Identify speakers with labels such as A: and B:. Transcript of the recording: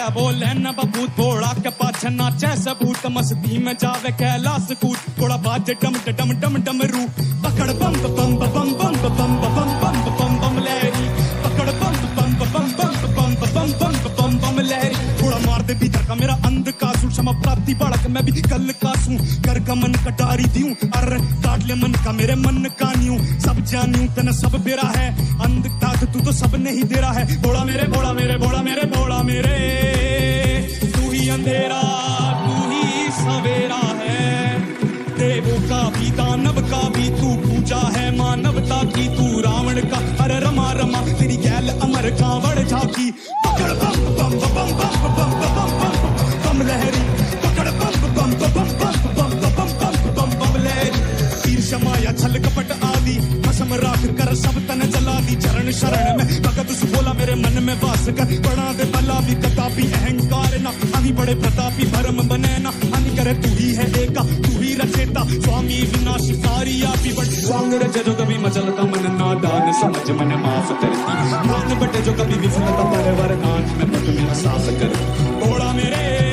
A: क्या बोले न बबूत घोड़ा के पाछे नाचे सबूत मस्ती में जावे कैलाश कूद घोड़ा बाजे डम डम डम डम रू पकड़ बम बम बम बम बम बम बम बम बम बम लहरी पकड़ बम बम बम बम बम बम बम बम बम लहरी घोड़ा मार दे भीतर का मेरा अंध का क्षमा प्राप्ति बालक मैं भी कल का सूं कर का मन कटारी दियूं अरे काट ले मन का मेरे मन का न्यूं सब जानियूं तने सब बेरा है अंधता तू तो सब नहीं दे रहा है बोला मेरे बोला मेरे बोला मेरे बोला मेरे तू ही अंधेरा तू ही सवेरा है देवों का भी दानव का भी तू पूजा है मानवता की तू रावण का अरे रमा रमा तेरी गैल अमर कांवड़ झाकी पकड़ बम बम बम बम बम बम बम बम लहरी पकड़ बम बम बम बम बम बम बम बम लहरी तीर शमाया छल कपट आदि कसम राख कर सब तन जला दी चरण शरण में भगत उस बोला मेरे मन में वास कर बड़ा दे भला भी कतापी अहंकार ना अभी बड़े प्रतापी भरम बने ना हानि करे तू ही है एका तू ही रचेता स्वामी विनाशी सारी आपी बट स्वांग रचे जो कभी मचलता मन नादान समझ मन माफ करती मान बटे जो कभी विफलता पर वरदान में पट मेरा साफ कर घोड़ा मेरे